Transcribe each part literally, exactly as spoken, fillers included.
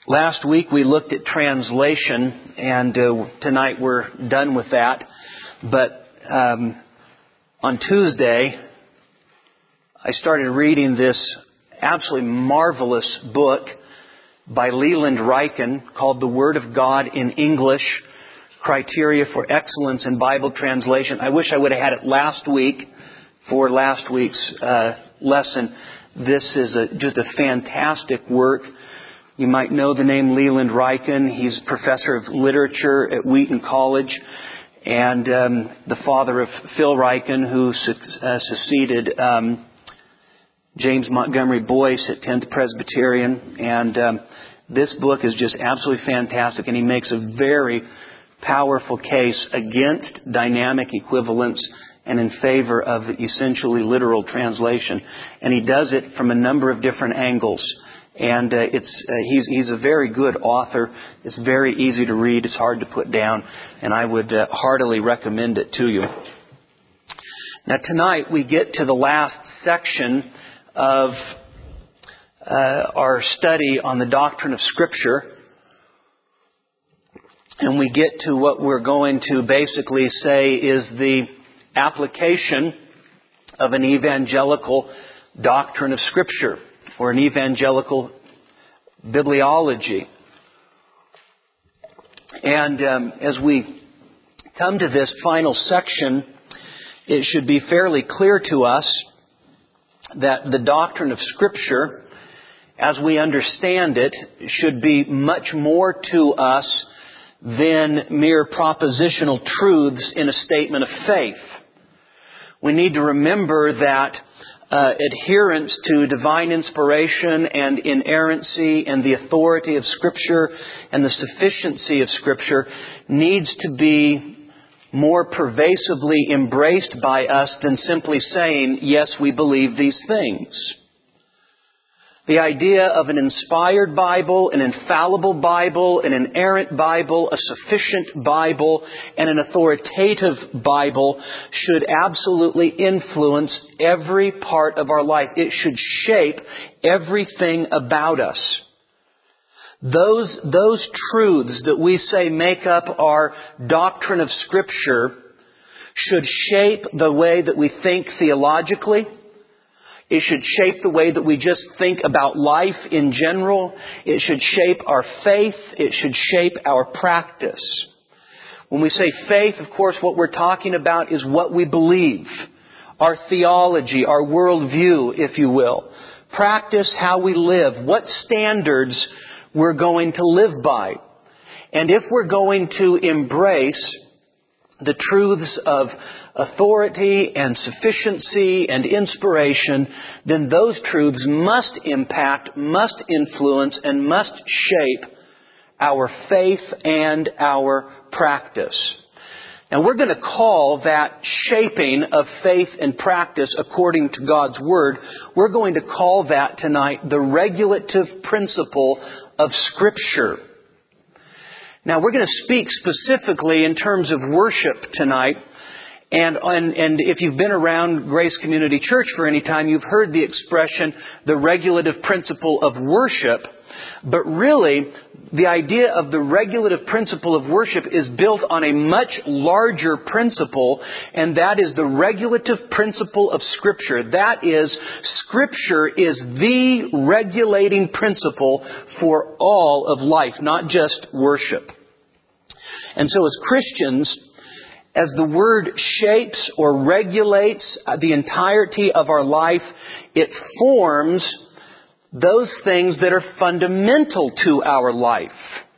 Last week we looked at translation, and uh, tonight we're done with that. But um, on Tuesday, I started reading this absolutely marvelous book by Leland Ryken called The Word of God in English, Criteria for Excellence in Bible Translation. I wish I would have had it last week for last week's uh, lesson. This is a, just a fantastic work. You might know the name Leland Ryken. He's professor of literature at Wheaton College and um, the father of Phil Ryken, who su- uh, succeeded um, James Montgomery Boyce at tenth Presbyterian. And um, this book is just absolutely fantastic, and he makes a very powerful case against dynamic equivalence and in favor of essentially literal translation. And he does it from a number of different angles. And uh, it's uh, he's he's a very good author. It's very easy to read. It's hard to put down, and I would uh, heartily recommend it to you. Now tonight we get to the last section of uh, our study on the doctrine of Scripture, and we get to what we're going to basically say is the application of an evangelical doctrine of Scripture, or an evangelical bibliology. And um, as we come to this final section, it should be fairly clear to us that the doctrine of Scripture, as we understand it, should be much more to us than mere propositional truths in a statement of faith. We need to remember that Uh, adherence to divine inspiration and inerrancy and the authority of Scripture and the sufficiency of Scripture needs to be more pervasively embraced by us than simply saying, yes, we believe these things. The idea of an inspired Bible, an infallible Bible, an inerrant Bible, a sufficient Bible, and an authoritative Bible should absolutely influence every part of our life. It should shape everything about us. Those, those truths that we say make up our doctrine of Scripture should shape the way that we think theologically. It should shape the way that we just think about life in general. It should shape our faith. It should shape our practice. When we say faith, of course, what we're talking about is what we believe. Our theology, our worldview, if you will. Practice, how we live. What standards we're going to live by. And if we're going to embrace the truths of authority and sufficiency and inspiration, then those truths must impact, must influence, and must shape our faith and our practice. Now we're going to call that shaping of faith and practice according to God's Word, we're going to call that tonight the regulative principle of Scripture. Now, we're going to speak specifically in terms of worship tonight. And, and, and if you've been around Grace Community Church for any time, you've heard the expression, the regulative principle of worship. But really, the idea of the regulative principle of worship is built on a much larger principle, and that is the regulative principle of Scripture. That is, Scripture is the regulating principle for all of life, not just worship. And so as Christians, as the Word shapes or regulates the entirety of our life, it forms those things that are fundamental to our life.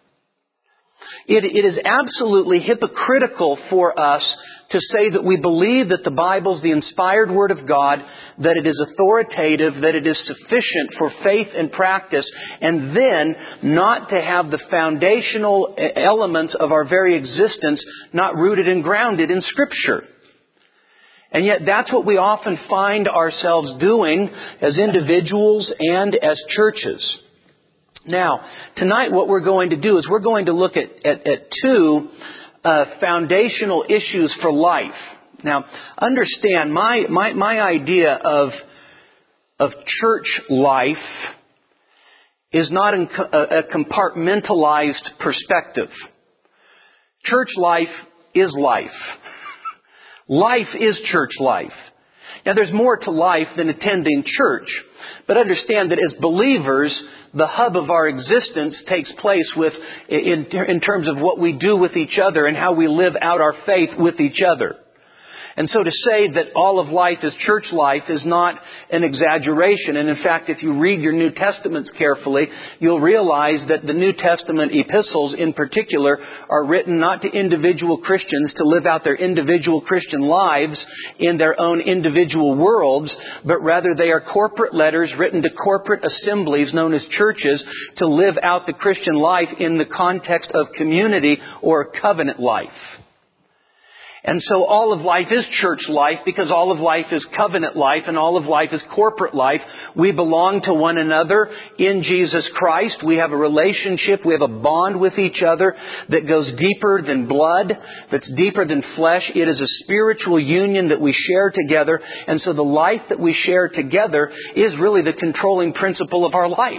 It, it is absolutely hypocritical for us to say that we believe that the Bible is the inspired Word of God, that it is authoritative, that it is sufficient for faith and practice, and then not to have the foundational elements of our very existence not rooted and grounded in Scripture. And yet that's what we often find ourselves doing as individuals and as churches. Now, tonight what we're going to do is we're going to look at, at, at two uh, foundational issues for life. Now, understand, my, my, my idea of, of church life is not in a compartmentalized perspective. Church life is life. Life is church life. Now, there's more to life than attending church. But understand that as believers, the hub of our existence takes place with, in, in terms of what we do with each other and how we live out our faith with each other. And so to say that all of life is church life is not an exaggeration. And in fact, if you read your New Testaments carefully, you'll realize that the New Testament epistles in particular are written not to individual Christians to live out their individual Christian lives in their own individual worlds, but rather they are corporate letters written to corporate assemblies known as churches to live out the Christian life in the context of community or covenant life. And so all of life is church life because all of life is covenant life and all of life is corporate life. We belong to one another in Jesus Christ. We have a relationship. We have a bond with each other that goes deeper than blood, that's deeper than flesh. It is a spiritual union that we share together. And so the life that we share together is really the controlling principle of our life.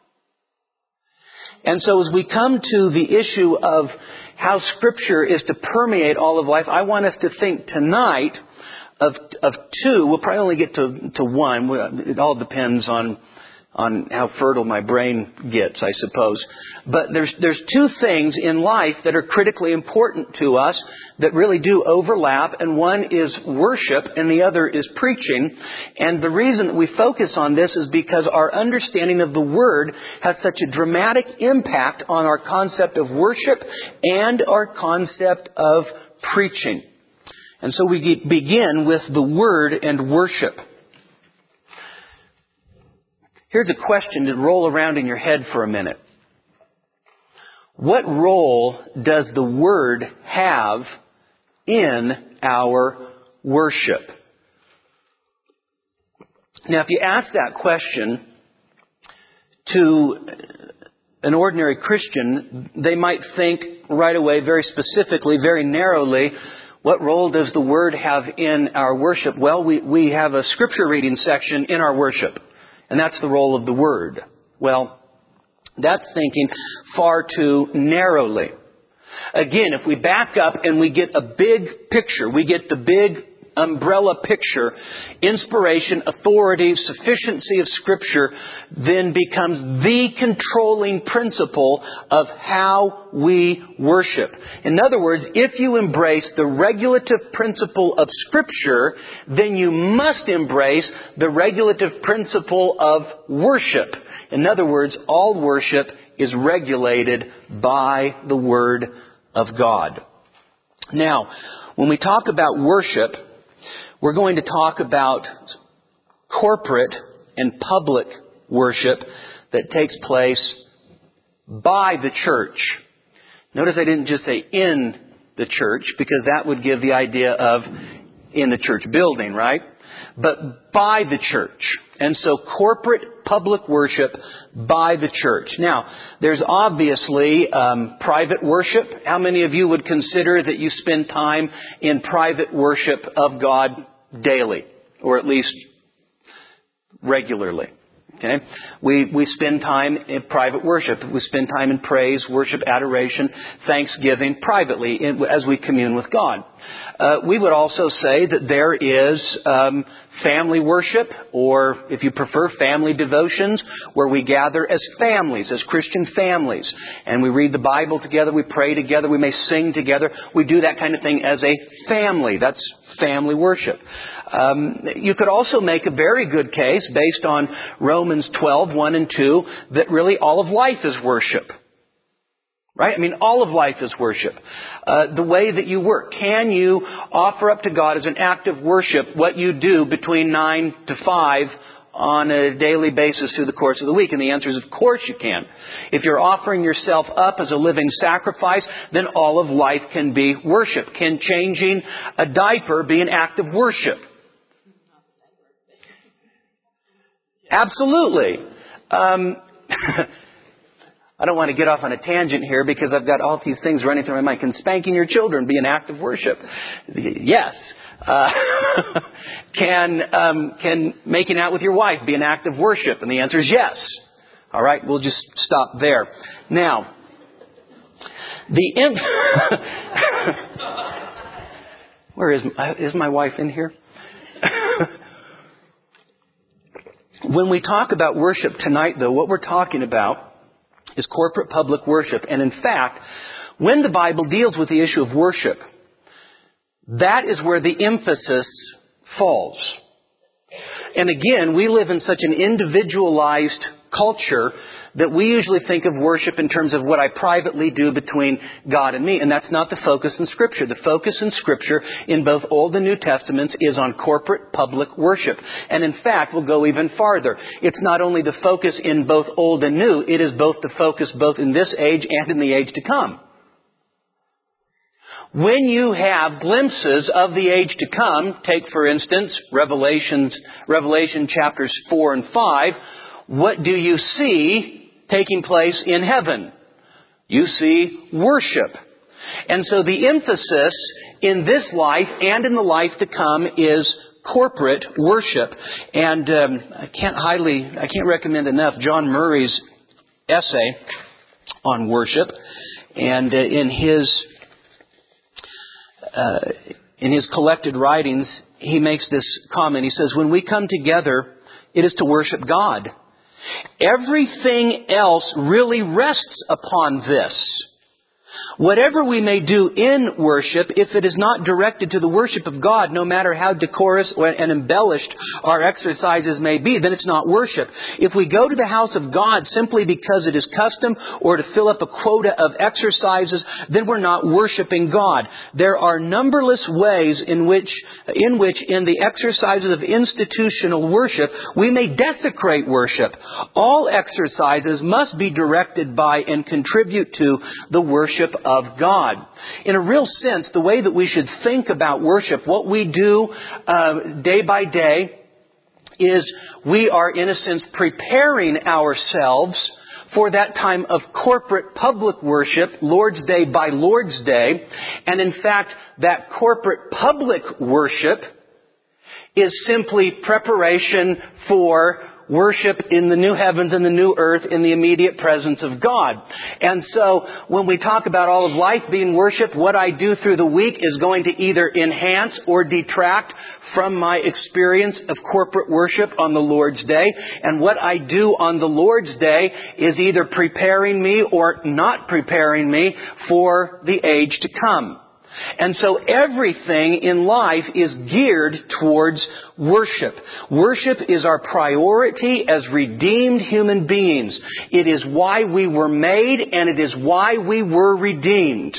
And so as we come to the issue of how Scripture is to permeate all of life, I want us to think tonight of of two. We'll probably only get to, to one. It all depends on on how fertile my brain gets, I suppose. But there's there's two things in life that are critically important to us that really do overlap, and one is worship and the other is preaching. And the reason that we focus on this is because our understanding of the Word has such a dramatic impact on our concept of worship and our concept of preaching. And so we begin with the Word and worship. Here's a question to roll around in your head for a minute. What role does the Word have in our worship? Now, if you ask that question to an ordinary Christian, they might think right away, very specifically, very narrowly, what role does the Word have in our worship? Well, we, we have a Scripture reading section in our worship. And that's the role of the Word. Well, that's thinking far too narrowly. Again, if we back up and we get a big picture, we get the big umbrella picture, inspiration, authority, sufficiency of Scripture then becomes the controlling principle of how we worship. In other words, if you embrace the regulative principle of Scripture, then you must embrace the regulative principle of worship. In other words, all worship is regulated by the Word of God. Now, when we talk about worship, we're going to talk about corporate and public worship that takes place by the church. Notice I didn't just say in the church, because that would give the idea of in the church building, right? But by the church. And so corporate public worship by the church. Now, there's obviously um, private worship. How many of you would consider that you spend time in private worship of God daily, or at least regularly? Okay, we we spend time in private worship. We spend time in praise, worship, adoration, thanksgiving privately in, as we commune with God. Uh, we would also say that there is um, family worship, or if you prefer, family devotions, where we gather as families, as Christian families, and we read the Bible together, we pray together, we may sing together. We do that kind of thing as a family. That's family worship. Um, you could also make a very good case based on Romans twelve, one and two, that really all of life is worship. Right? I mean, all of life is worship. Uh, the way that you work. Can you offer up to God as an act of worship what you do between nine to five on a daily basis through the course of the week? And the answer is, of course you can. If you're offering yourself up as a living sacrifice, then all of life can be worship. Can changing a diaper be an act of worship? Absolutely. Um, I don't want to get off on a tangent here because I've got all these things running through my mind. Can spanking your children be an act of worship? Yes. Uh, can um, can making out with your wife be an act of worship? And the answer is yes. All right, we'll just stop there. Now, the imp... Where is is my wife in here? When we talk about worship tonight, though, what we're talking about is corporate public worship. And in fact, when the Bible deals with the issue of worship, that is where the emphasis falls. And again, we live in such an individualized culture that we usually think of worship in terms of what I privately do between God and me. And that's not the focus in Scripture. The focus in Scripture in both Old and New Testaments is on corporate public worship. And in fact, we'll go even farther. It's not only the focus in both Old and New, it is both the focus both in this age and in the age to come. When you have glimpses of the age to come, take for instance Revelations, Revelation chapters four and five, what do you see taking place in heaven? You see worship. And so the emphasis in this life and in the life to come is corporate worship. And um, I can't highly, I can't recommend enough John Murray's essay on worship. And uh, in his Uh, in his collected writings, he makes this comment. He says, when we come together, it is to worship God. Everything else really rests upon this. Whatever we may do in worship, if it is not directed to the worship of God, no matter how decorous and embellished our exercises may be, then it's not worship. If we go to the house of God simply because it is custom or to fill up a quota of exercises, then we're not worshiping God. There are numberless ways in which, in which in the exercises of institutional worship, we may desecrate worship. All exercises must be directed by and contribute to the worship of God. In a real sense, the way that we should think about worship, what we do uh, day by day, is we are, in a sense, preparing ourselves for that time of corporate public worship, Lord's Day by Lord's Day. And in fact, that corporate public worship is simply preparation for worship in the new heavens and the new earth in the immediate presence of God. And so when we talk about all of life being worship, what I do through the week is going to either enhance or detract from my experience of corporate worship on the Lord's Day. And what I do on the Lord's Day is either preparing me or not preparing me for the age to come. And so everything in life is geared towards worship. Worship is our priority as redeemed human beings. It is why we were made, and it is why we were redeemed.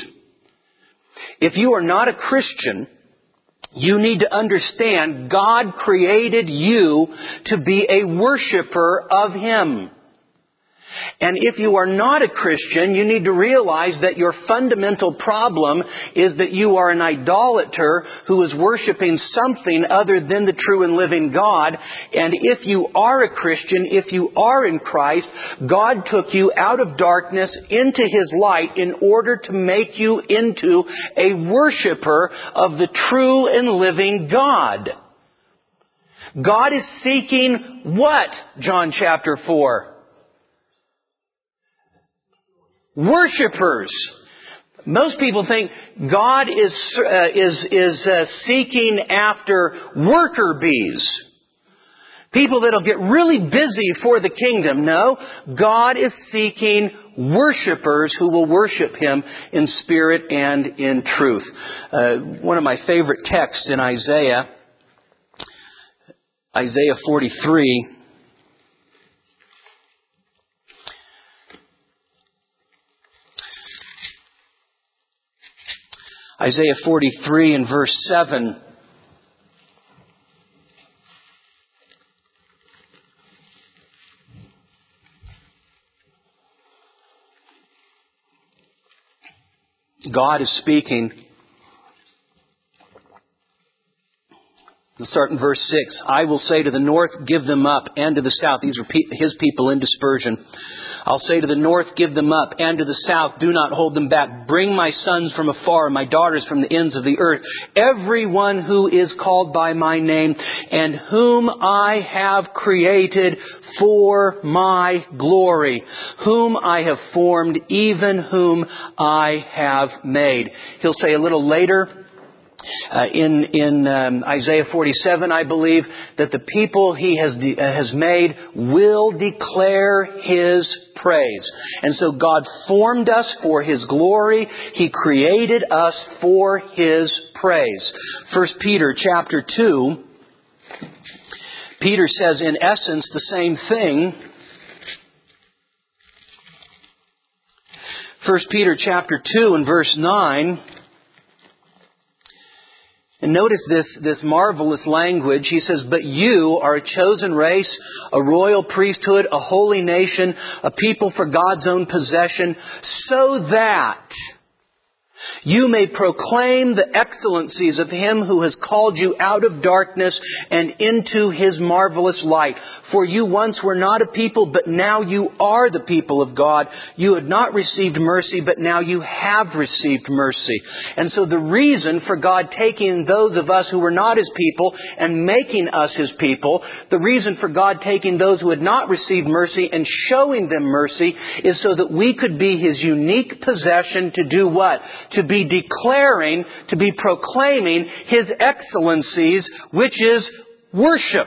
If you are not a Christian, you need to understand God created you to be a worshiper of Him. And if you are not a Christian, you need to realize that your fundamental problem is that you are an idolater who is worshiping something other than the true and living God. And if you are a Christian, if you are in Christ, God took you out of darkness into His light in order to make you into a worshiper of the true and living God. God is seeking what? John chapter four. Worshippers. Most people think God is uh, is is uh, seeking after worker bees. People that'll get really busy for the kingdom. No, God is seeking worshippers who will worship Him in spirit and in truth. Uh, one of my favorite texts in Isaiah, Isaiah forty-three. Isaiah forty-three and verse seven. God is speaking. Let's start in verse six. I will say to the north, give them up, and to the south, these are His people in dispersion. I'll say to the north, give them up, and to the south, do not hold them back. Bring my sons from afar, my daughters from the ends of the earth, everyone who is called by my name, and whom I have created for my glory, whom I have formed, even whom I have made. He'll say a little later, Uh, in in um, Isaiah forty-seven, I believe, that the people He has de- uh, has made will declare His praise. And so God formed us for His glory. He created us for His praise. First Peter chapter two, Peter says in essence the same thing. First Peter chapter two and verse nine. And notice this, this marvelous language. He says, but you are a chosen race, a royal priesthood, a holy nation, a people for God's own possession, so that you may proclaim the excellencies of Him who has called you out of darkness and into His marvelous light. For you once were not a people, but now you are the people of God. You had not received mercy, but now you have received mercy. And so the reason for God taking those of us who were not His people and making us His people, the reason for God taking those who had not received mercy and showing them mercy, is so that we could be His unique possession to do what? To be declaring, to be proclaiming His excellencies, which is worship.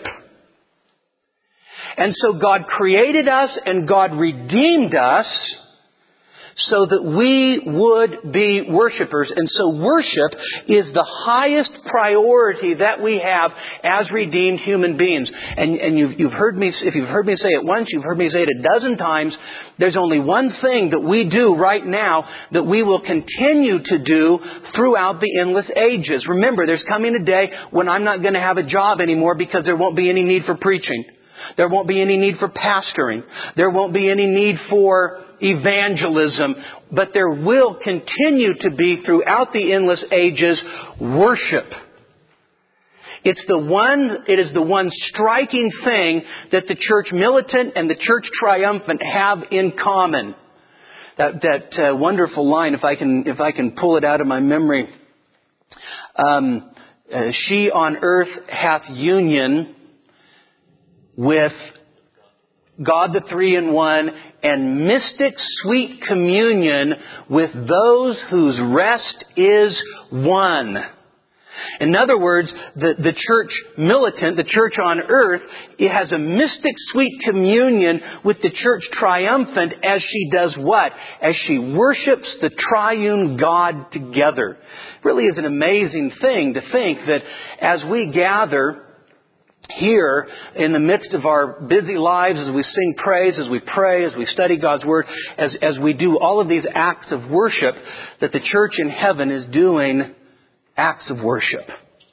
And so God created us and God redeemed us so that we would be worshipers. And so worship is the highest priority that we have as redeemed human beings. And, and you've, you've heard me, if you've heard me say it once, you've heard me say it a dozen times. There's only one thing that we do right now that we will continue to do throughout the endless ages. Remember, there's coming a day when I'm not going to have a job anymore because there won't be any need for preaching. There won't be any need for pastoring. There won't be any need for evangelism. But there will continue to be throughout the endless ages worship. It's the one, it is the one striking thing that the church militant and the church triumphant have in common. That, that uh, wonderful line, if I can, if I can pull it out of my memory. Um, uh, she on earth hath union with God the Three in One, and mystic sweet communion with those whose rest is one. In other words, the, the church militant, the church on earth, it has a mystic sweet communion with the church triumphant as she does what? As she worships the triune God together. It really is an amazing thing to think that as we gather here in the midst of our busy lives, as we sing praise, as we pray, as we study God's Word, as, as we do all of these acts of worship, that the church in heaven is doing acts of worship.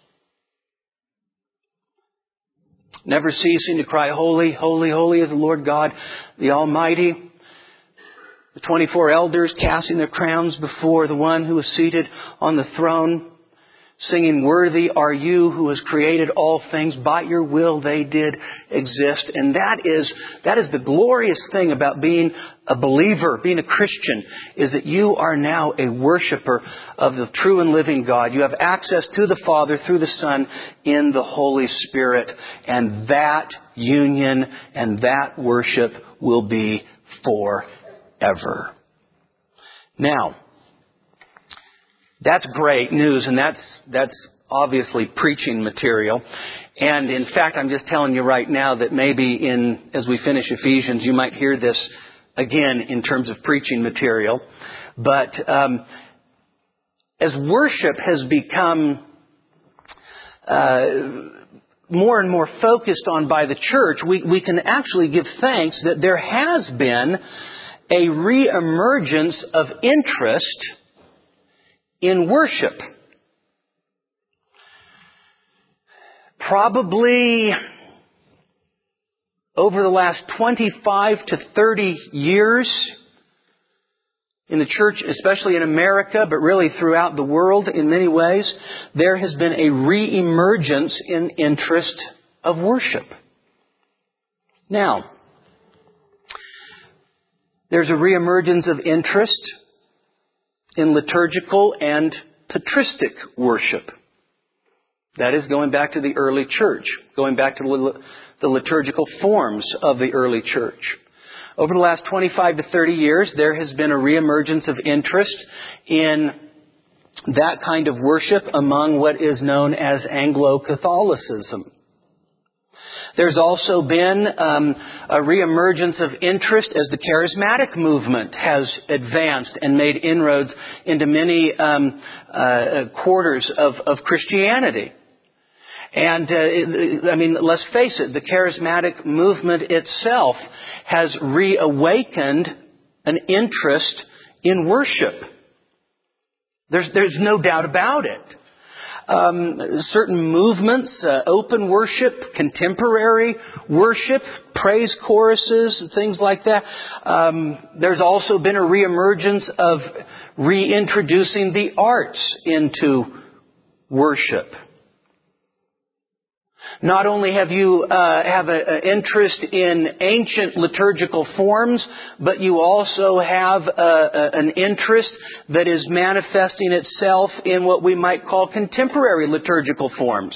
Never ceasing to cry, holy, holy, holy is the Lord God, the Almighty. The twenty-four elders casting their crowns before the one who is seated on the throne, singing, worthy are you who has created all things. By your will they did exist. And that is, that is the glorious thing about being a believer, being a Christian, is that you are now a worshiper of the true and living God. You have access to the Father through the Son in the Holy Spirit. And that union and that worship will be forever. Now, that's great news, and that's that's obviously preaching material. And in fact, I'm just telling you right now that maybe in as we finish Ephesians, you might hear this again in terms of preaching material. But um, as worship has become uh, more and more focused on by the church, we, we can actually give thanks that there has been a re-emergence of interest in worship. Probably over the last twenty-five to thirty years in the church, especially in America, but really throughout the world in many ways, there has been a re-emergence in interest of worship. Now, There's a reemergence of interest in liturgical and patristic worship. That is going back to the early church, going back to the liturgical forms of the early church. Over the last twenty-five to thirty years, there has been a reemergence of interest in that kind of worship among what is known as Anglo-Catholicism. There's also been um, a reemergence of interest as the charismatic movement has advanced and made inroads into many um, uh, quarters of, of Christianity. And, uh, I mean, let's face it, the charismatic movement itself has reawakened an interest in worship. There's, there's no doubt about it. Um, certain movements, uh, open worship, contemporary worship, praise choruses, things like that. Um, there's also been a reemergence of reintroducing the arts into worship. Not only have you uh, have an interest in ancient liturgical forms, but you also have uh, a, an interest that is manifesting itself in what we might call contemporary liturgical forms.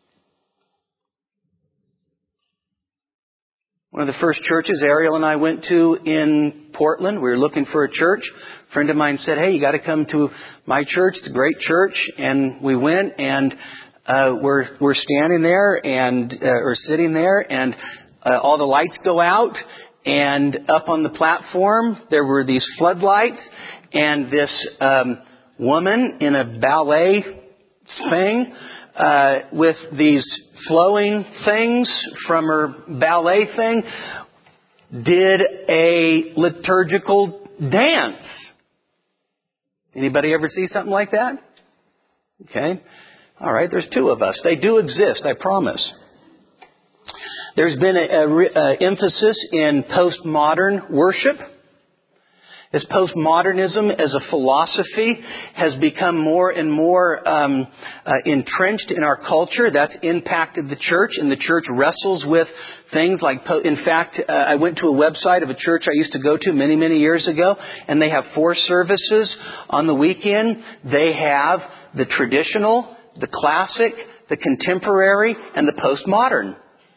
One of the first churches Ariel and I went to in Portland, we were looking for a church. A friend of mine said, "Hey, you got to come to my church. It's a great church." And we went, and Uh, we're we're standing there and uh, or sitting there, and uh, all the lights go out, and up on the platform there were these floodlights, and this um, woman in a ballet thing uh, with these flowing things from her ballet thing did a liturgical dance. Anybody ever see something like that? Okay. All right, there's two of us. They do exist, I promise. There's been an emphasis in postmodern worship. As postmodernism as a philosophy has become more and more um, uh, entrenched in our culture, that's impacted the church, and the church wrestles with things like, po- in fact, uh, I went to a website of a church I used to go to many, many years ago, and they have four services on the weekend. They have the traditional, the classic, the contemporary, and the postmodern.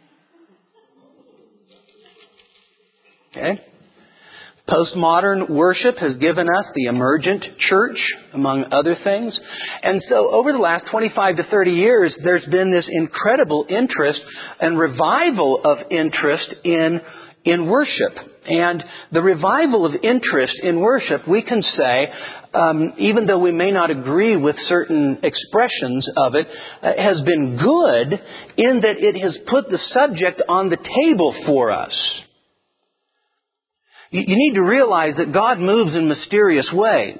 Okay? Postmodern worship has given us the emergent church, among other things. And so over the last twenty-five to thirty years, there's been this incredible interest and revival of interest in in worship. And the revival of interest in worship, we can say, um, even though we may not agree with certain expressions of it, uh, has been good in that it has put the subject on the table for us. You, you need to realize that God moves in mysterious ways.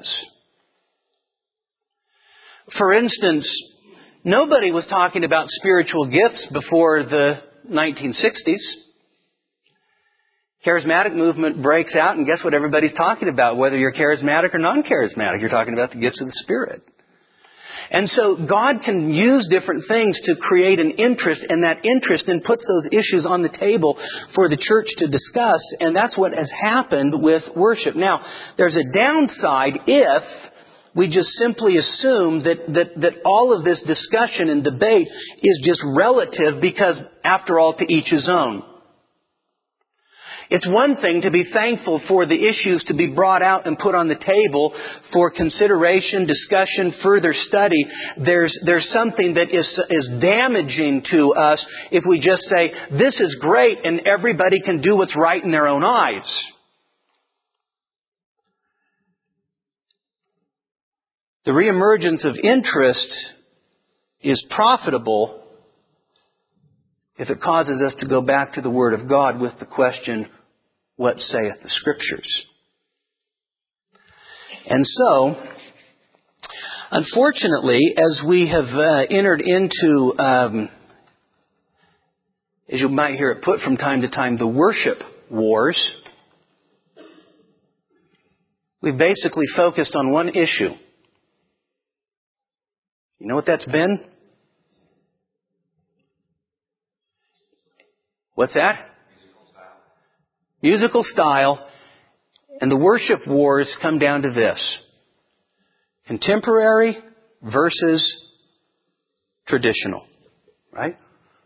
For instance, nobody was talking about spiritual gifts before the nineteen sixties. Charismatic movement breaks out, and guess what everybody's talking about? Whether you're charismatic or non-charismatic, you're talking about the gifts of the Spirit. And so God can use different things to create an interest, and that interest then puts those issues on the table for the church to discuss, and that's what has happened with worship. Now, there's a downside if we just simply assume that, that, that all of this discussion and debate is just relative because, after all, to each his own. It's one thing to be thankful for the issues to be brought out and put on the table for consideration, discussion, further study. There's, there's something that is, is damaging to us if we just say, this is great and everybody can do what's right in their own eyes. The reemergence of interest is profitable if it causes us to go back to the Word of God with the question, what saith the Scriptures? And so, unfortunately, as we have uh, entered into, um, as you might hear it put from time to time, the worship wars, we've basically focused on one issue. You know what that's been? What's that? Musical style. Musical style. And the worship wars come down to this: contemporary versus traditional. Right?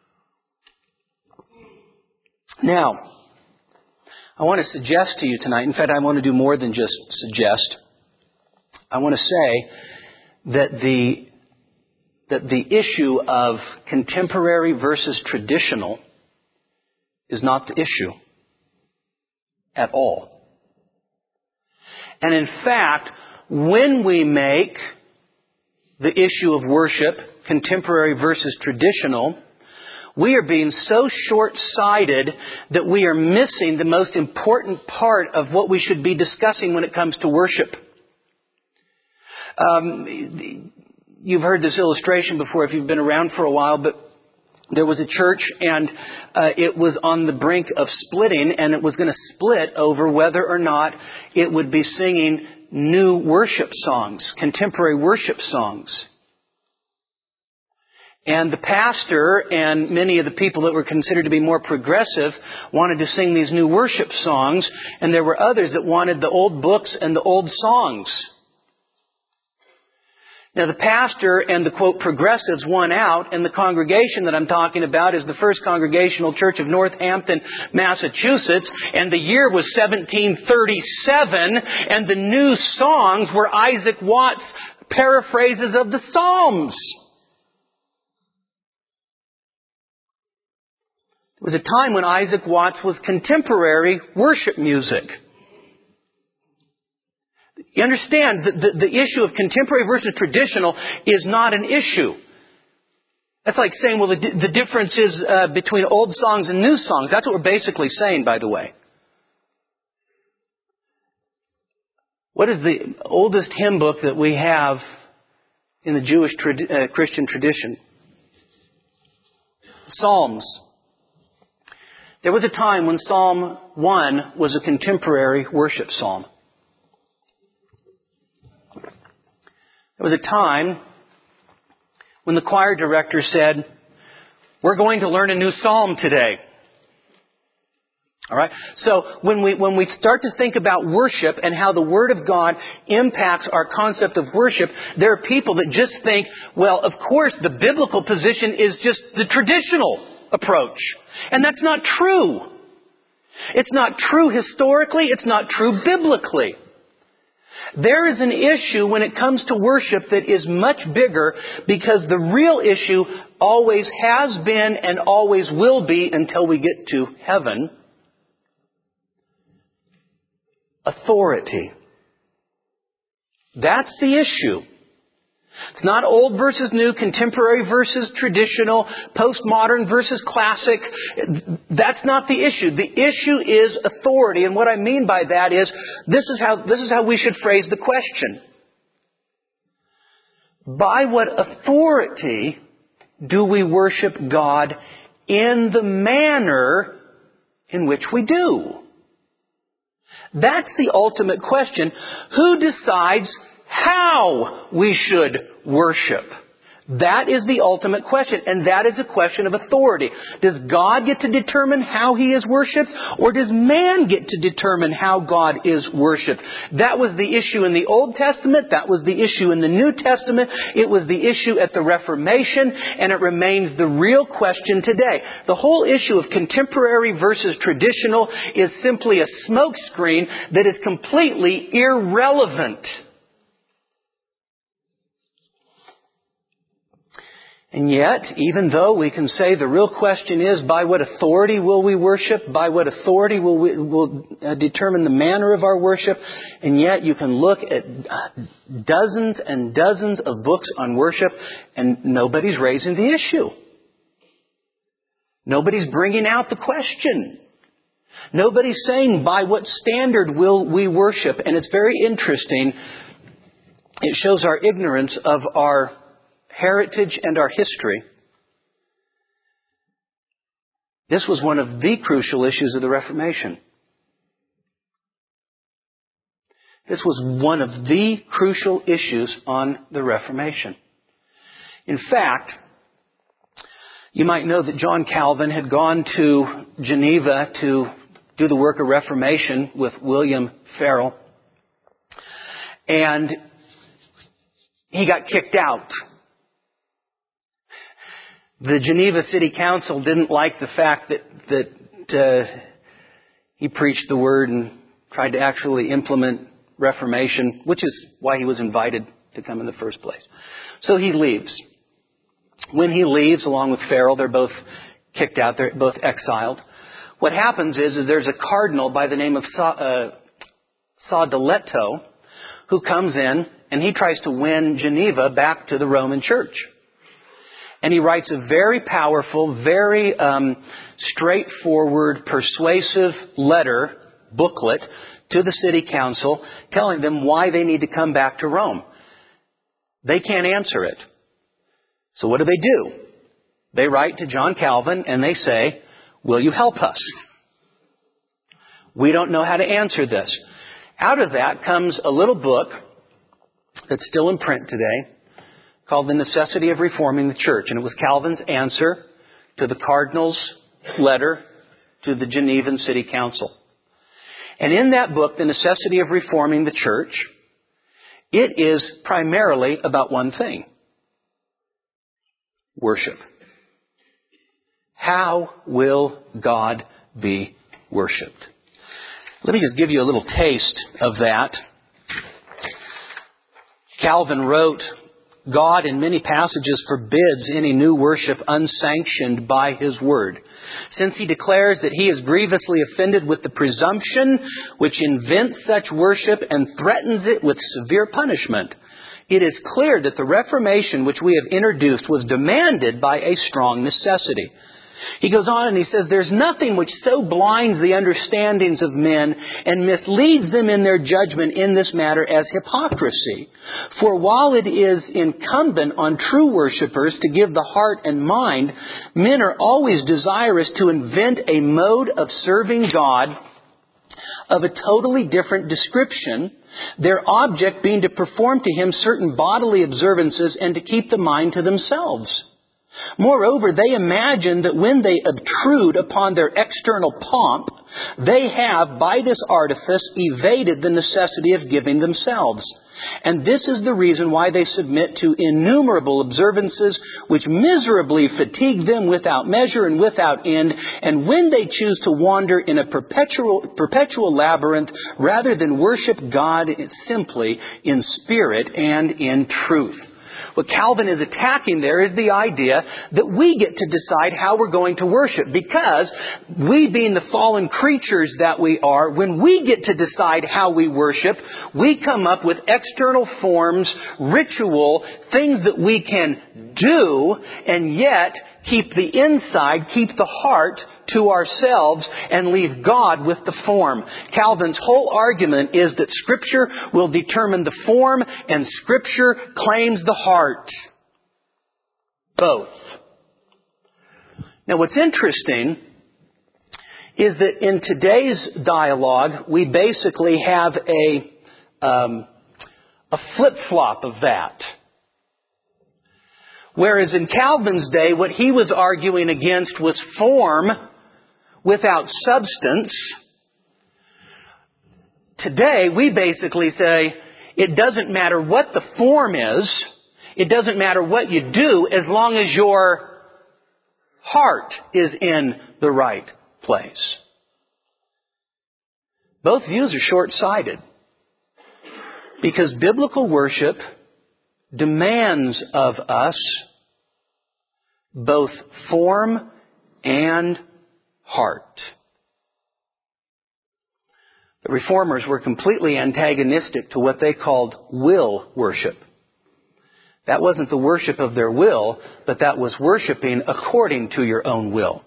Now, I want to suggest to you tonight, in fact, I want to do more than just suggest. I want to say that the, that the issue of contemporary versus traditional is not the issue at all. And in fact, when we make the issue of worship contemporary versus traditional, we are being so short-sighted that we are missing the most important part of what we should be discussing when it comes to worship. Um, you've heard this illustration before if you've been around for a while, but there was a church and uh, it was on the brink of splitting, and it was going to split over whether or not it would be singing new worship songs, contemporary worship songs. And the pastor and many of the people that were considered to be more progressive wanted to sing these new worship songs, and there were others that wanted the old books and the old songs. Now, the pastor and the, quote, progressives won out, and the congregation that I'm talking about is the First Congregational Church of Northampton, Massachusetts, and the year was seventeen thirty-seven, and the new songs were Isaac Watts' paraphrases of the Psalms. There was a time when Isaac Watts was contemporary worship music. You understand that the, the issue of contemporary versus traditional is not an issue. That's like saying, well, the, the difference is uh, between old songs and new songs. That's what we're basically saying, by the way. What is the oldest hymn book that we have in the Jewish trad- uh, Christian tradition? Psalms. There was a time when Psalm one was a contemporary worship psalm. There was a time when the choir director said, we're going to learn a new psalm today. All right? So when we, when we start to think about worship and how the Word of God impacts our concept of worship, there are people that just think, well, of course, the biblical position is just the traditional approach. And that's not true. It's not true historically. It's not true biblically. There is an issue when it comes to worship that is much bigger, because the real issue always has been and always will be until we get to heaven. Authority. That's the issue. It's not old versus new, contemporary versus traditional, postmodern versus classic. That's not the issue. The issue is authority. And what I mean by that is, this is how, this is how we should phrase the question. By what authority do we worship God in the manner in which we do? That's the ultimate question. Who decides how we should worship? That is the ultimate question, and that is a question of authority. Does God get to determine how He is worshipped, or does man get to determine how God is worshipped? That was the issue in the Old Testament. That was the issue in the New Testament. It was the issue at the Reformation, and it remains the real question today. The whole issue of contemporary versus traditional is simply a smokescreen that is completely irrelevant. And yet, even though we can say the real question is, by what authority will we worship? By what authority will we will uh, determine the manner of our worship? And yet, you can look at dozens and dozens of books on worship, and nobody's raising the issue. Nobody's bringing out the question. Nobody's saying, by what standard will we worship? And it's very interesting. It shows our ignorance of our heritage and our history. This was one of the crucial issues of the Reformation. This was one of the crucial issues on the Reformation. In fact, you might know that John Calvin had gone to Geneva to do the work of Reformation with William Farel. And he got kicked out. The Geneva City Council didn't like the fact that, that uh, he preached the Word and tried to actually implement Reformation, which is why he was invited to come in the first place. So he leaves. When he leaves, along with Farel, they're both kicked out. They're both exiled. What happens is, is there's a cardinal by the name of Sa, uh, Sadoleto who comes in and he tries to win Geneva back to the Roman Church. And he writes a very powerful, very um, straightforward, persuasive letter, booklet, to the city council telling them why they need to come back to Rome. They can't answer it. So what do they do? They write to John Calvin and they say, will you help us? We don't know how to answer this. Out of that comes a little book that's still in print today called The Necessity of Reforming the Church. And it was Calvin's answer to the Cardinal's letter to the Genevan City Council. And in that book, The Necessity of Reforming the Church, it is primarily about one thing. Worship. How will God be worshipped? Let me just give you a little taste of that. Calvin wrote, God in many passages forbids any new worship unsanctioned by His Word, since He declares that He is grievously offended with the presumption which invents such worship and threatens it with severe punishment. It is clear that the Reformation which we have introduced was demanded by a strong necessity. He goes on and he says, there's nothing which so blinds the understandings of men and misleads them in their judgment in this matter as hypocrisy. For while it is incumbent on true worshippers to give the heart and mind, men are always desirous to invent a mode of serving God of a totally different description, their object being to perform to Him certain bodily observances and to keep the mind to themselves. Moreover, they imagine that when they obtrude upon their external pomp, they have, by this artifice, evaded the necessity of giving themselves. And this is the reason why they submit to innumerable observances which miserably fatigue them without measure and without end, and when they choose to wander in a perpetual, perpetual labyrinth rather than worship God simply in spirit and in truth. What Calvin is attacking there is the idea that we get to decide how we're going to worship, because we, being the fallen creatures that we are, when we get to decide how we worship, we come up with external forms, ritual, things that we can do, and yet keep the inside, keep the heart to ourselves and leave God with the form. Calvin's whole argument is that Scripture will determine the form and Scripture claims the heart. Both. Now what's interesting is that in today's dialogue we basically have a, um, a flip-flop of that. Whereas in Calvin's day, what he was arguing against was form without substance. Today, we basically say, it doesn't matter what the form is, it doesn't matter what you do, as long as your heart is in the right place. Both views are short-sighted, because biblical worship demands of us both form and heart. The Reformers were completely antagonistic to what they called will worship. That wasn't the worship of their will, but that was worshiping according to your own will.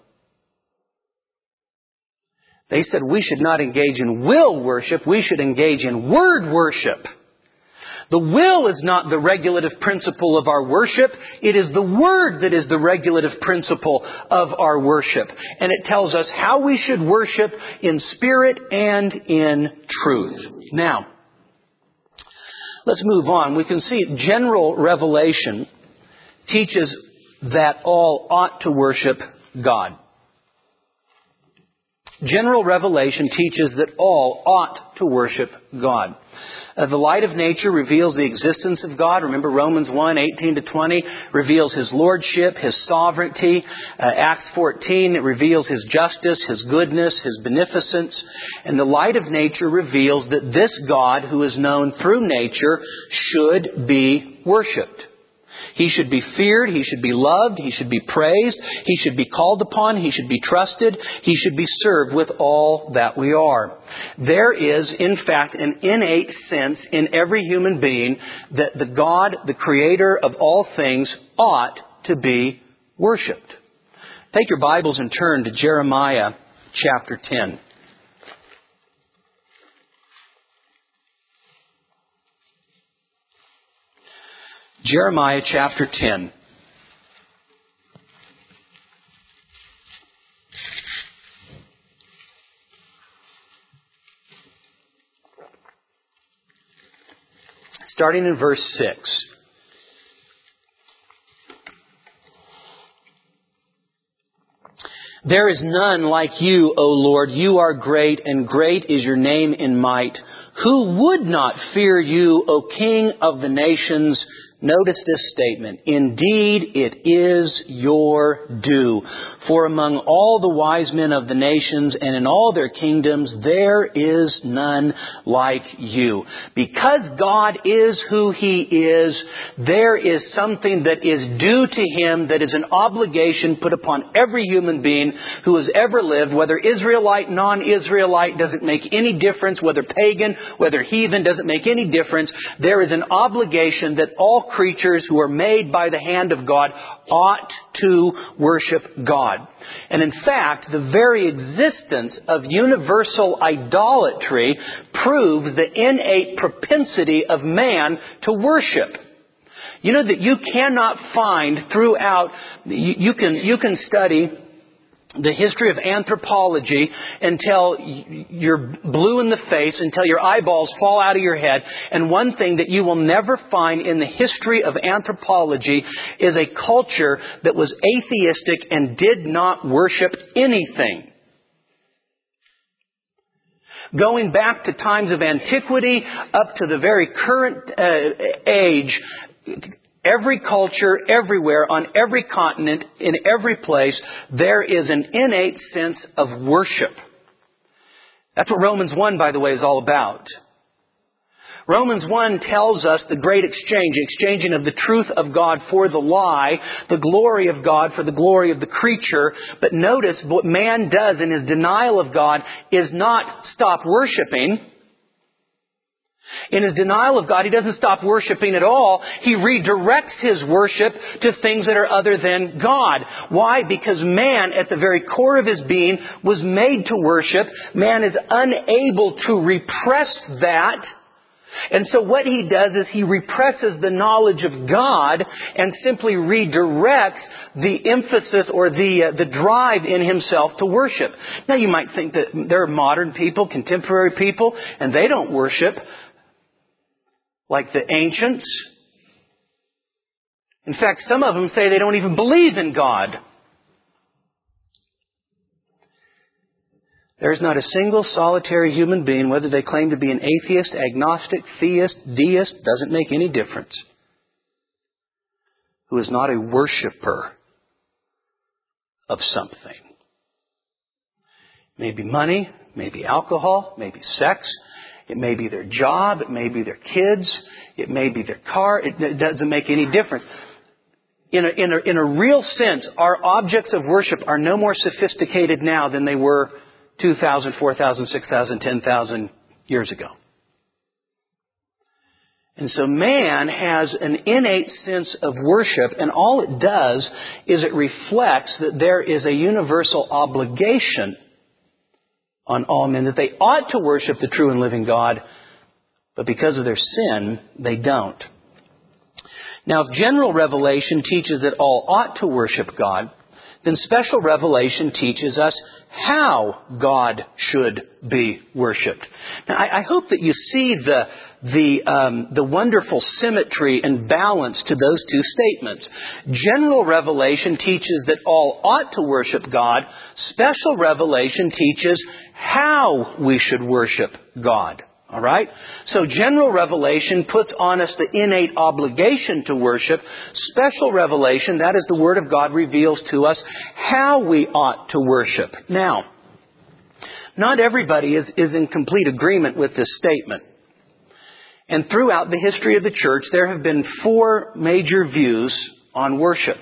They said we should not engage in will worship, we should engage in word worship. The will is not the regulative principle of our worship. It is the Word that is the regulative principle of our worship. And it tells us how we should worship in spirit and in truth. Now, let's move on. We can see general revelation teaches that all ought to worship God. General revelation teaches that all ought to worship God. Uh, the light of nature reveals the existence of God. Remember Romans one, eighteen to twenty reveals His lordship, His sovereignty. Uh, Acts fourteen, it reveals His justice, His goodness, His beneficence. And the light of nature reveals that this God, who is known through nature, should be worshipped. He should be feared, He should be loved, He should be praised, He should be called upon, He should be trusted, He should be served with all that we are. There is, in fact, an innate sense in every human being that the God, the Creator of all things, ought to be worshipped. Take your Bibles and turn to Jeremiah chapter ten. Jeremiah chapter ten. Starting in verse six. There is none like you, O Lord. You are great, and great is your name in might. Who would not fear you, O King of the nations? Notice this statement. Indeed, it is your due. For among all the wise men of the nations and in all their kingdoms, there is none like you. Because God is who He is, there is something that is due to Him, that is an obligation put upon every human being who has ever lived, whether Israelite, non-Israelite, doesn't make any difference, whether pagan, whether heathen, doesn't make any difference. There is an obligation that all creatures who are made by the hand of God ought to worship God. And in fact, the very existence of universal idolatry proves the innate propensity of man to worship. You know that you cannot find throughout, you, you can, you can study the history of anthropology until you're blue in the face, until your eyeballs fall out of your head. And one thing that you will never find in the history of anthropology is a culture that was atheistic and did not worship anything. Going back to times of antiquity up to the very current uh, age, every culture, everywhere, on every continent, in every place, there is an innate sense of worship. That's what Romans one, by the way, is all about. Romans one tells us the great exchange, exchanging of the truth of God for the lie, the glory of God for the glory of the creature. But notice what man does in his denial of God is not stop worshiping. In his denial of God, he doesn't stop worshiping at all. He redirects his worship to things that are other than God. Why? Because man, at the very core of his being, was made to worship. Man is unable to repress that. And so what he does is he represses the knowledge of God and simply redirects the emphasis or the uh, the drive in himself to worship. Now you might think that there are modern people, contemporary people, and they don't worship like the ancients. In fact, some of them say they don't even believe in God. There is not a single solitary human being, whether they claim to be an atheist, agnostic, theist, deist, doesn't make any difference, who is not a worshiper of something. Maybe money, maybe alcohol, maybe sex. It may be their job. It may be their kids. It may be their car. It, it doesn't make any difference. In a, in, a, in a real sense, our objects of worship are no more sophisticated now than they were two thousand, four thousand, six thousand, ten thousand years ago. And so man has an innate sense of worship, and all it does is it reflects that there is a universal obligation on all men, that they ought to worship the true and living God, but because of their sin, they don't. Now, if general revelation teaches that all ought to worship God, then special revelation teaches us how God should be worshipped. Now, I, I hope that you see the the um, the wonderful symmetry and balance to those two statements. General revelation teaches that all ought to worship God. Special revelation teaches how we should worship God. All right? So general revelation puts on us the innate obligation to worship. Special revelation, that is the Word of God, reveals to us how we ought to worship. Now, not everybody is, is in complete agreement with this statement. And throughout the history of the church, there have been four major views on worship.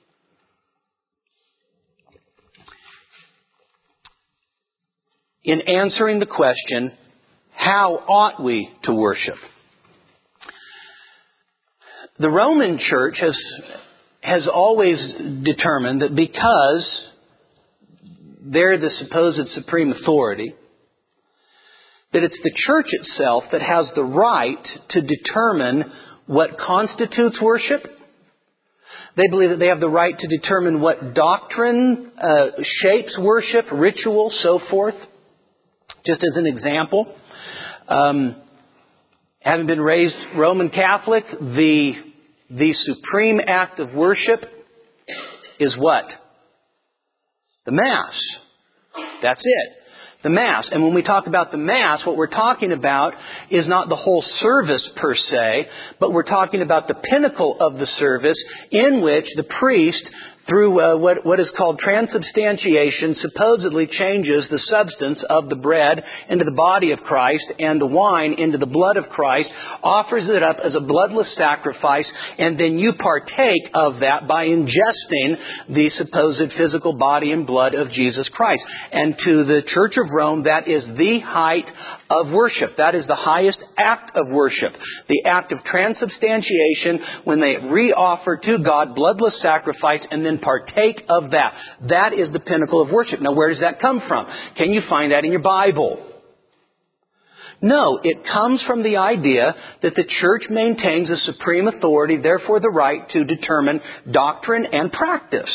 In answering the question, how ought we to worship? The Roman Church has, has always determined that because they're the supposed supreme authority, that it's the church itself that has the right to determine what constitutes worship. They believe that they have the right to determine what doctrine uh, shapes worship, ritual, so forth. Just as an example, um, having been raised Roman Catholic, the the supreme act of worship is what? The Mass. That's it. The Mass. And when we talk about the Mass, what we're talking about is not the whole service per se, but we're talking about the pinnacle of the service in which the priest, through uh, what, what is called transubstantiation, supposedly changes the substance of the bread into the body of Christ and the wine into the blood of Christ, offers it up as a bloodless sacrifice, and then you partake of that by ingesting the supposed physical body and blood of Jesus Christ. And to the Church of Rome, that is the height of worship. That is the highest act of worship. The act of transubstantiation, when they re-offer to God bloodless sacrifice and then partake of that. That is the pinnacle of worship. Now, where does that come from? Can you find that in your Bible? No, it comes from the idea that the church maintains a supreme authority, therefore the right to determine doctrine and practice.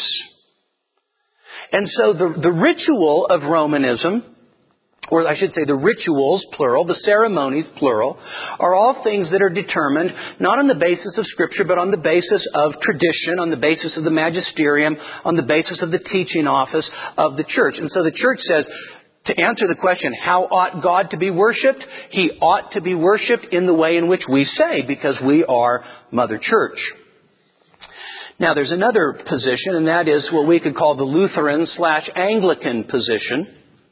And so the, the ritual of Romanism, or I should say the rituals, plural, the ceremonies, plural, are all things that are determined not on the basis of Scripture, but on the basis of tradition, on the basis of the magisterium, on the basis of the teaching office of the church. And so the church says, to answer the question, how ought God to be worshipped? He ought to be worshipped in the way in which we say, because we are Mother Church. Now, there's another position, and that is what we could call the Lutheran slash Anglican position.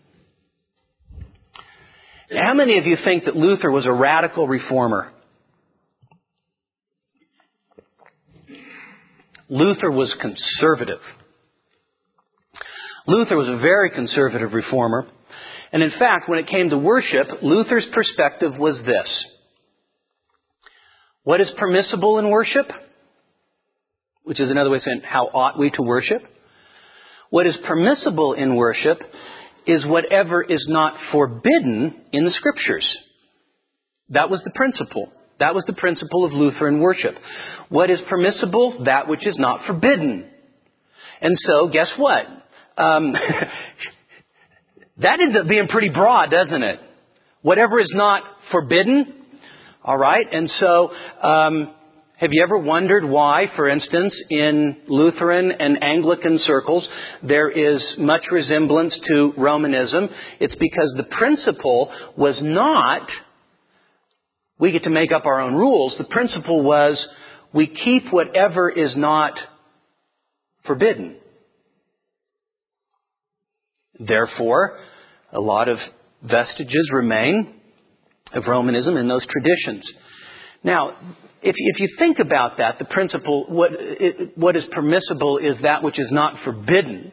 How many of you think that Luther was a radical reformer? Luther was conservative. Luther was a very conservative reformer. And in fact, when it came to worship, Luther's perspective was this. What is permissible in worship? Which is another way of saying, how ought we to worship? What is permissible in worship is whatever is not forbidden in the Scriptures. That was the principle. That was the principle of Lutheran worship. What is permissible? That which is not forbidden. And so, guess what? Um, that ends up being pretty broad, doesn't it? Whatever is not forbidden. All right. And so, um, have you ever wondered why, for instance, in Lutheran and Anglican circles, there is much resemblance to Romanism? It's because the principle was not, we get to make up our own rules. The principle was, we keep whatever is not forbidden. Therefore, a lot of vestiges remain of Romanism in those traditions. Now, if, if you think about that, the principle, what, it, what is permissible is that which is not forbidden.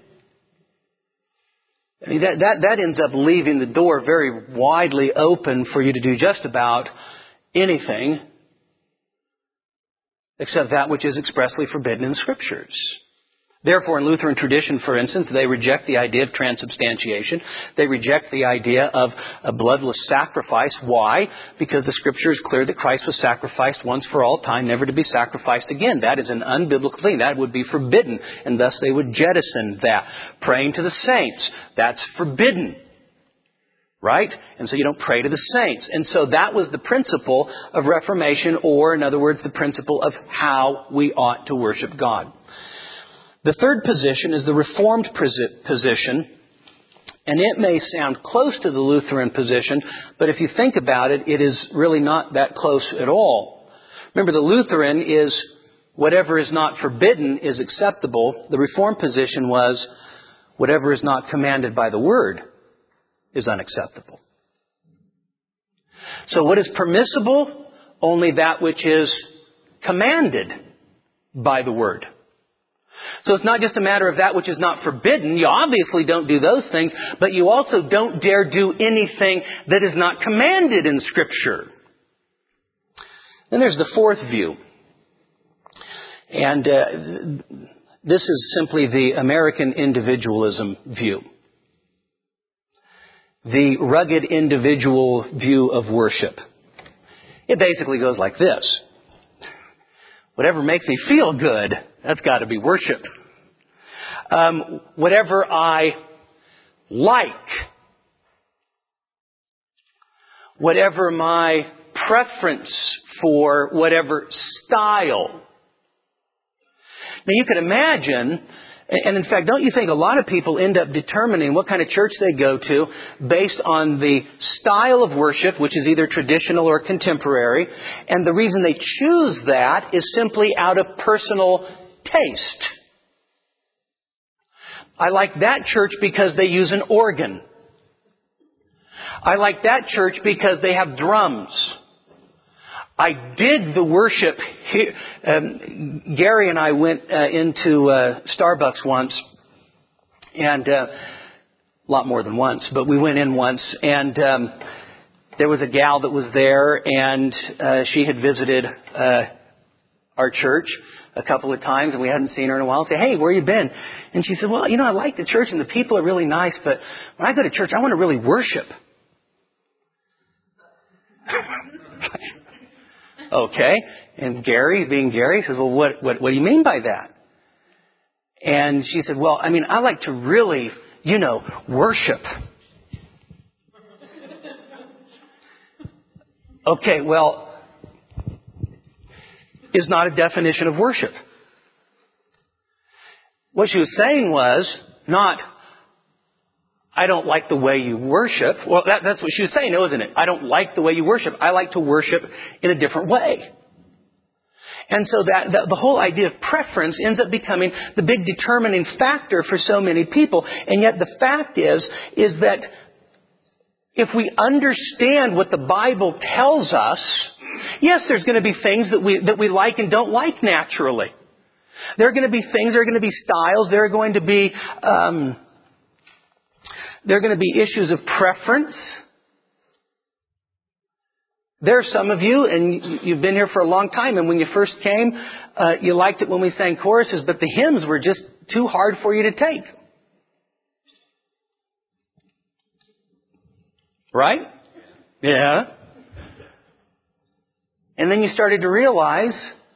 I mean, that, that, that ends up leaving the door very widely open for you to do just about anything except that which is expressly forbidden in the Scriptures. Therefore, in Lutheran tradition, for instance, they reject the idea of transubstantiation. They reject the idea of a bloodless sacrifice. Why? Because the Scripture is clear that Christ was sacrificed once for all time, never to be sacrificed again. That is an unbiblical thing. That would be forbidden, and thus they would jettison that. Praying to the saints, that's forbidden. Right? And so you don't pray to the saints. And so that was the principle of Reformation, or in other words, the principle of how we ought to worship God. The third position is the Reformed position, and it may sound close to the Lutheran position, but if you think about it, it is really not that close at all. Remember, the Lutheran is whatever is not forbidden is acceptable. The Reformed position was whatever is not commanded by the Word is unacceptable. So what is permissible? Only that which is commanded by the Word. So it's not just a matter of that which is not forbidden. You obviously don't do those things, but you also don't dare do anything that is not commanded in Scripture. Then there's the fourth view. And uh, this is simply the American individualism view. The rugged individual view of worship. It basically goes like this. Whatever makes me feel good, that's got to be worship. Um, whatever I like, whatever my preference for, whatever style. Now you can imagine, and in fact, don't you think a lot of people end up determining what kind of church they go to based on the style of worship, which is either traditional or contemporary, and the reason they choose that is simply out of personal taste. I like that church because they use an organ. I like that church because they have drums. I dig the worship here. Um, Gary and I went uh, into uh, Starbucks once, and uh, a lot more than once, but we went in once, and um, there was a gal that was there, and uh, she had visited uh, our church a couple of times, and we hadn't seen her in a while. I said, "Hey, where you been?" And she said, "Well, you know, I like the church, and the people are really nice, but when I go to church, I want to really worship." Okay. And Gary, being Gary, says, well, what, what, what do you mean by that? And she said, well, I mean, I like to really, you know, worship. Okay, well, is not a definition of worship. What she was saying was not, I don't like the way you worship. Well, that, that's what she was saying, isn't it? I don't like the way you worship. I like to worship in a different way. And so that, that the whole idea of preference ends up becoming the big determining factor for so many people. And yet the fact is, is that if we understand what the Bible tells us, yes, there's going to be things that we, that we like and don't like naturally. There are going to be things, there are going to be styles, there are going to be, um, There are going to be issues of preference. There are some of you, and you've been here for a long time, and when you first came, uh, you liked it when we sang choruses, but the hymns were just too hard for you to take. Right? Yeah. And then you started to realize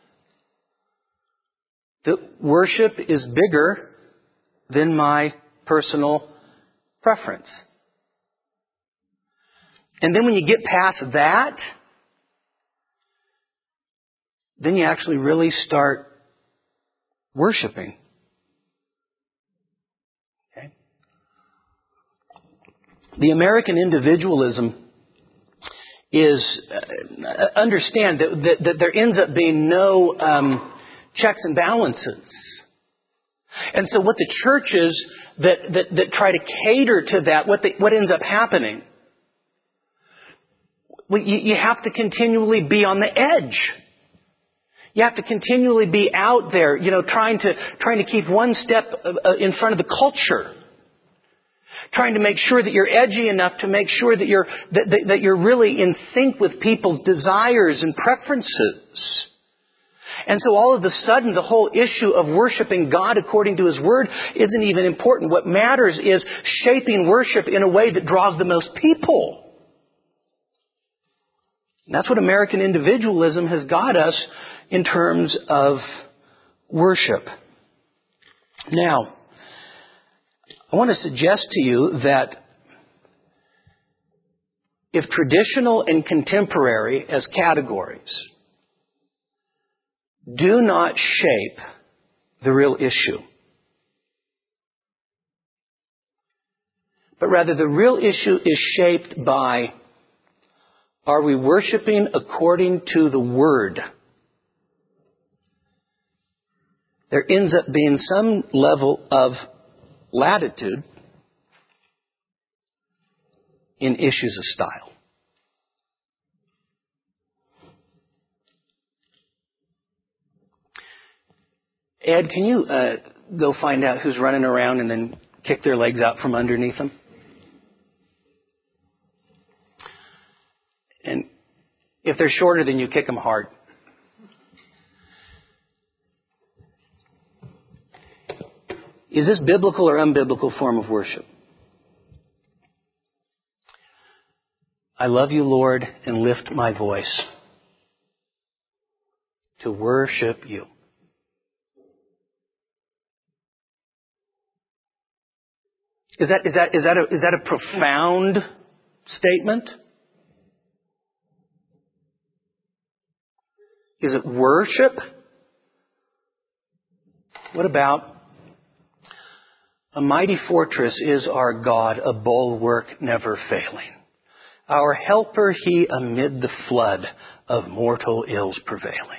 that worship is bigger than my personal preference. And then when you get past that, then you actually really start worshiping. Okay? The American individualism is, uh, understand that, that, that there ends up being no um, checks and balances. And so what the churches that, that, that try to cater to that, what, the, what ends up happening, well, you, you have to continually be on the edge. You have to continually be out there, you know, trying to, trying to keep one step in front of the culture. Trying to make sure that you're edgy enough to make sure that you're, that, that, that you're really in sync with people's desires and preferences. And so all of a sudden, the whole issue of worshiping God according to His Word isn't even important. What matters is shaping worship in a way that draws the most people. And that's what American individualism has got us in terms of worship. Now, I want to suggest to you that if traditional and contemporary as categories do not shape the real issue, but rather the real issue is shaped by, are we worshiping according to the Word? There ends up being some level of latitude in issues of style. Ed, can you uh, go find out who's running around and then kick their legs out from underneath them? And if they're shorter than you, kick them hard. Is this biblical or unbiblical form of worship? I love you, Lord, and lift my voice to worship you. Is that, is that, is that a, is that a profound statement? Is it worship? What about, a mighty fortress is our God, a bulwark never failing. Our helper He amid the flood of mortal ills prevailing.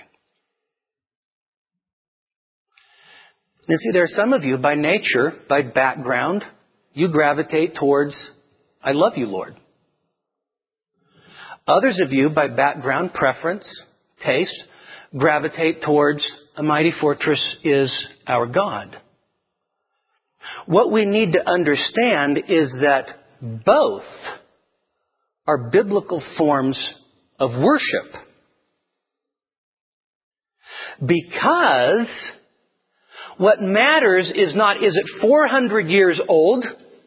You see, there are some of you by nature, by background, you gravitate towards, I love you, Lord. Others of you by background, preference, taste, gravitate towards, a mighty fortress is our God. What we need to understand is that both are biblical forms of worship. Because what matters is not, is it four hundred years old?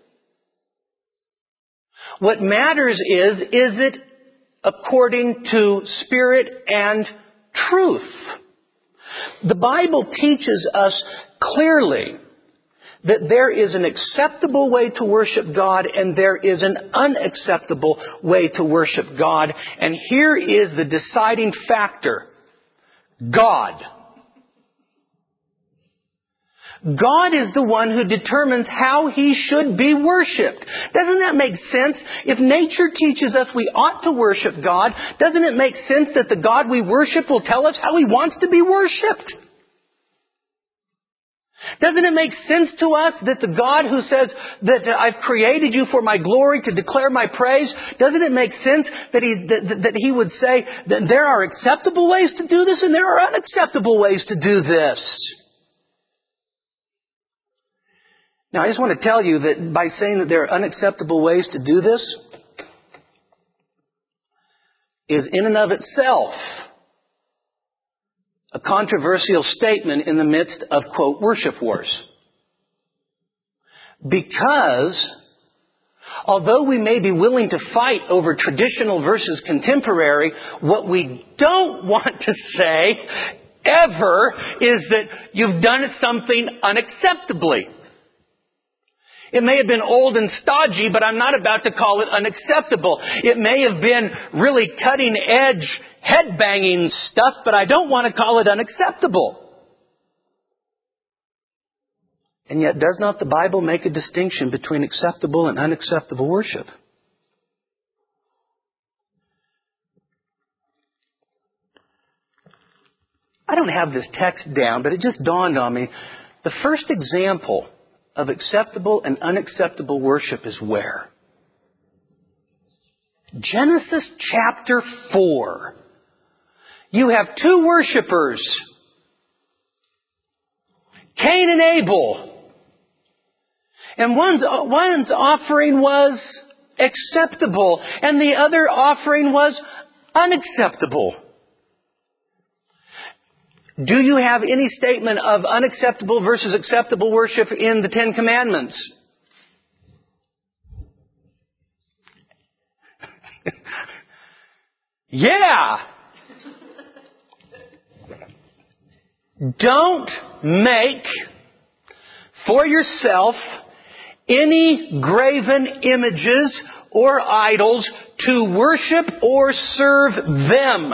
What matters is, is it according to Spirit and truth? The Bible teaches us clearly that there is an acceptable way to worship God and there is an unacceptable way to worship God. And here is the deciding factor. God. God is the one who determines how He should be worshipped. Doesn't that make sense? If nature teaches us we ought to worship God, doesn't it make sense that the God we worship will tell us how He wants to be worshipped? Doesn't it make sense to us that the God who says that I've created you for my glory to declare my praise, doesn't it make sense that he, that, that he would say that there are acceptable ways to do this and there are unacceptable ways to do this? Now, I just want to tell you that by saying that there are unacceptable ways to do this is in and of itself a controversial statement in the midst of, quote, worship wars. Because although we may be willing to fight over traditional versus contemporary, what we don't want to say ever is that you've done something unacceptably. It may have been old and stodgy, but I'm not about to call it unacceptable. It may have been really cutting edge, head-banging stuff, but I don't want to call it unacceptable. And yet, does not the Bible make a distinction between acceptable and unacceptable worship? I don't have this text down, but it just dawned on me. The first example of acceptable and unacceptable worship is where? Genesis chapter four. You have two worshipers, Cain and Abel. And one's, one's offering was acceptable and the other offering was unacceptable. Do you have any statement of unacceptable versus acceptable worship in the Ten Commandments? Yeah! Don't make for yourself any graven images or idols to worship or serve them.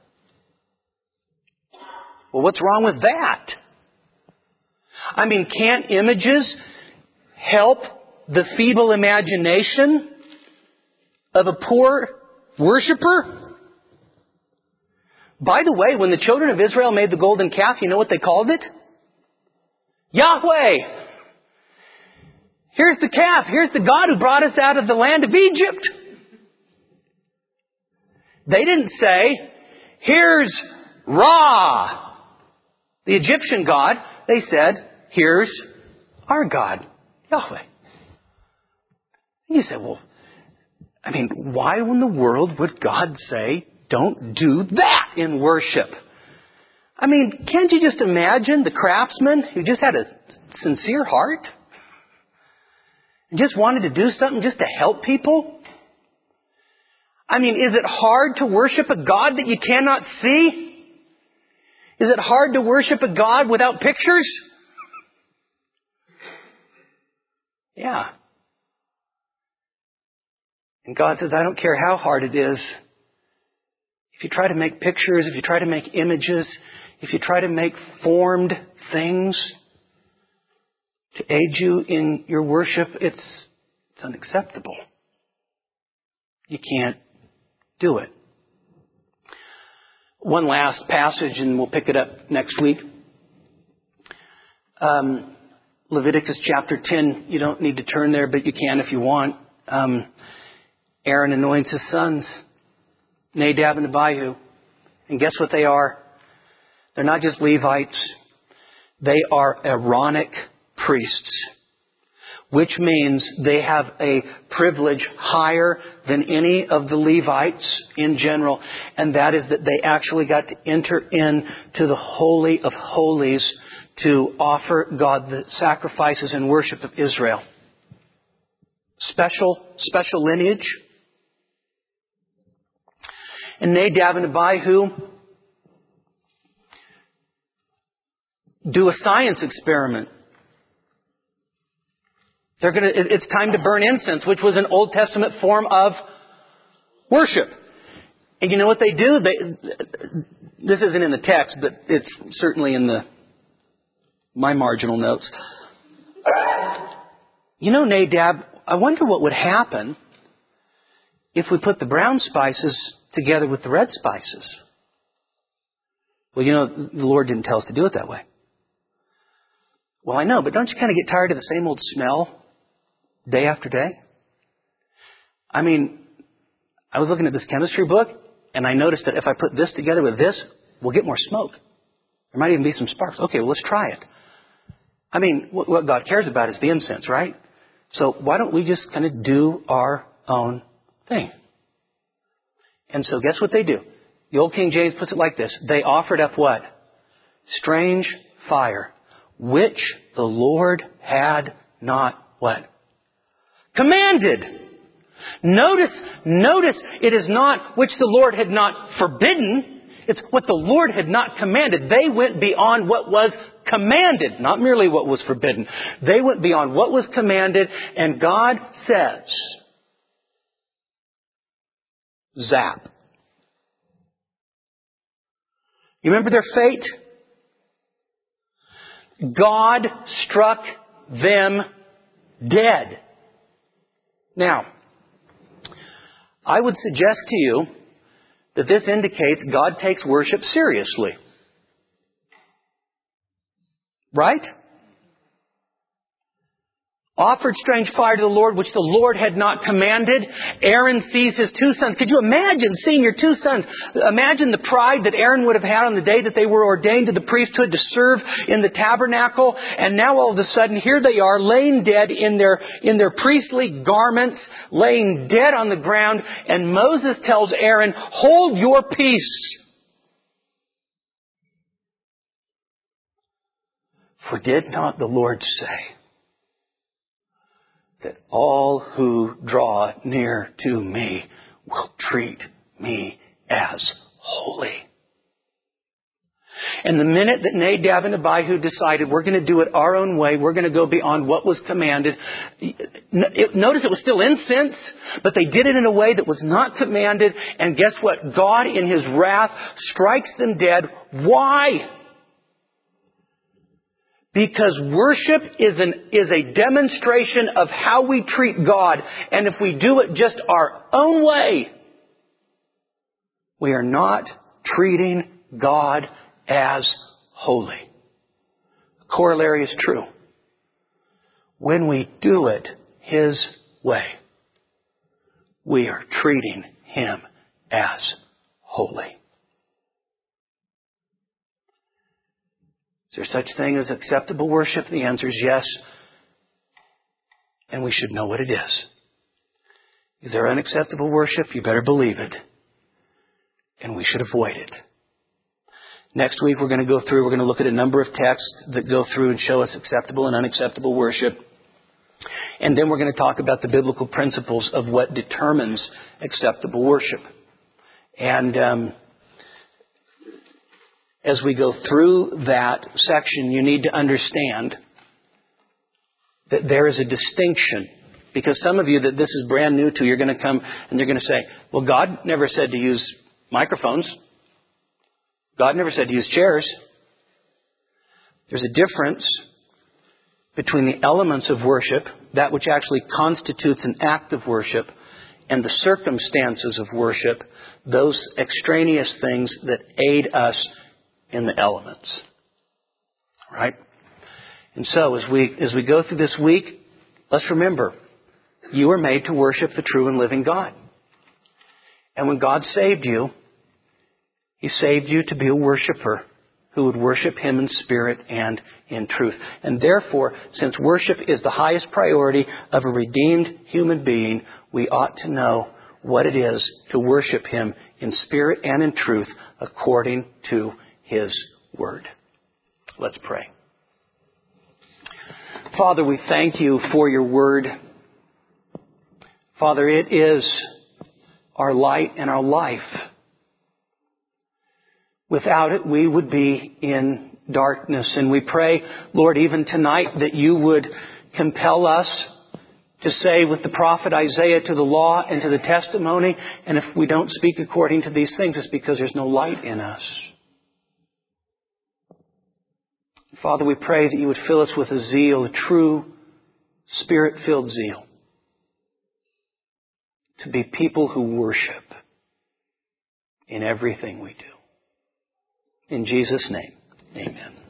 Well, what's wrong with that? I mean, can't images help the feeble imagination of a poor worshiper? By the way, when the children of Israel made the golden calf, you know what they called it? Yahweh! Here's the calf. Here's the God who brought us out of the land of Egypt. They didn't say, here's Ra, the Egyptian God. They said, here's our God, Yahweh. And you say, well, I mean, why in the world would God say, don't do that in worship? I mean, can't you just imagine the craftsman who just had a sincere heart? And just wanted to do something just to help people? I mean, is it hard to worship a God that you cannot see? Is it hard to worship a God without pictures? Yeah. And God says, I don't care how hard it is. If you try to make pictures, if you try to make images, if you try to make formed things to aid you in your worship, it's, it's unacceptable. You can't do it. One last passage, and we'll pick it up next week. Um, Leviticus chapter ten. You don't need to turn there, but you can if you want. Um, Aaron anoints his sons, Nadab and Abihu. And guess what they are? They're not just Levites. They are Aaronic priests, which means they have a privilege higher than any of the Levites in general, and that is that they actually got to enter into the Holy of Holies to offer God the sacrifices and worship of Israel. Special, special lineage. And Nadab and Abihu do a science experiment. They're gonna, it's time to burn incense, which was an Old Testament form of worship. And you know what they do? They, this isn't in the text, but it's certainly in the my marginal notes. You know, Nadab, I wonder what would happen if we put the brown spices together with the red spices. Well, you know, the Lord didn't tell us to do it that way. Well, I know, but don't you kind of get tired of the same old smell day after day? I mean, I was looking at this chemistry book, and I noticed that if I put this together with this, we'll get more smoke. There might even be some sparks. Okay, well, let's try it. I mean, what God cares about is the incense, right? So why don't we just kind of do our own thing? And so guess what they do? The old King James puts it like this. They offered up what? Strange fire, which the Lord had not what? Commanded. Notice, notice it is not which the Lord had not forbidden. It's what the Lord had not commanded. They went beyond what was commanded, not merely what was forbidden. They went beyond what was commanded, and God says, zap. You remember their fate? God struck them dead. Now, I would suggest to you that this indicates God takes worship seriously. Right? Offered strange fire to the Lord, which the Lord had not commanded. Aaron sees his two sons. Could you imagine seeing your two sons? Imagine the pride that Aaron would have had on the day that they were ordained to the priesthood to serve in the tabernacle. And now all of a sudden, here they are, laying dead in their, in their priestly garments, laying dead on the ground. And Moses tells Aaron, hold your peace. For did not the Lord say that all who draw near to me will treat me as holy? And the minute that Nadab and Abihu decided we're going to do it our own way, we're going to go beyond what was commanded. Notice it was still incense, but they did it in a way that was not commanded. And guess what? God in His wrath strikes them dead. Why? Because worship is an is a demonstration of how we treat God. And if we do it just our own way, we are not treating God as holy. The corollary is true. When we do it His way, we are treating Him as holy. Is there such thing as acceptable worship? The answer is yes. And we should know what it is. Is there unacceptable worship? You better believe it. And we should avoid it. Next week we're going to go through, we're going to look at a number of texts that go through and show us acceptable and unacceptable worship. And then we're going to talk about the biblical principles of what determines acceptable worship. And um, as we go through that section, you need to understand that there is a distinction. Because some of you that this is brand new to, you're going to come and you're going to say, well, God never said to use microphones. God never said to use chairs. There's a difference between the elements of worship, that which actually constitutes an act of worship, and the circumstances of worship, those extraneous things that aid us in the elements. Right? And so as we as we go through this week, let's remember, you were made to worship the true and living God. And when God saved you, He saved you to be a worshiper who would worship Him in spirit and in truth. And therefore, since worship is the highest priority of a redeemed human being, we ought to know what it is to worship Him in spirit and in truth according to His Word. Let's pray. Father, we thank You for Your Word. Father, it is our light and our life. Without it, we would be in darkness. And we pray, Lord, even tonight that You would compel us to say with the prophet Isaiah, to the law and to the testimony, and if we don't speak according to these things, it's because there's no light in us. Father, we pray that You would fill us with a zeal, a true Spirit-filled zeal, to be people who worship in everything we do. In Jesus' name, amen.